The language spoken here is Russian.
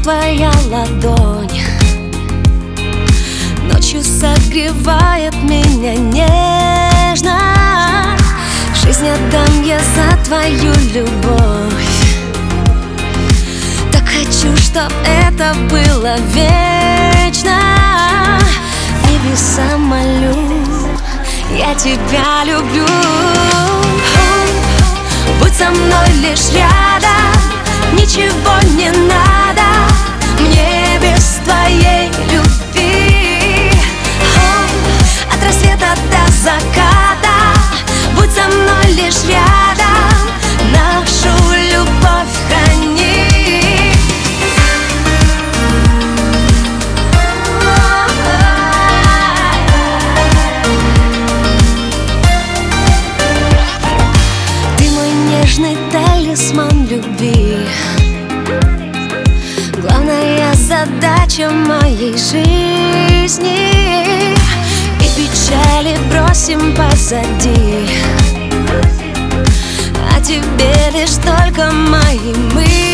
твоя ладонь ночью согревает меня нежно. Жизнь отдам я за твою любовь. Так хочу, чтоб это было вечно. Небеса молю, я тебя люблю. Будь со мной лишь рядом, ничего не надо мне без твоей любви. От рассвета до заката будь со мной лишь рядом, нашу любовь храни. Ты мой нежный талисман любви, главная задача моей жизни. И печали бросим позади, а тебе лишь только мои мысли.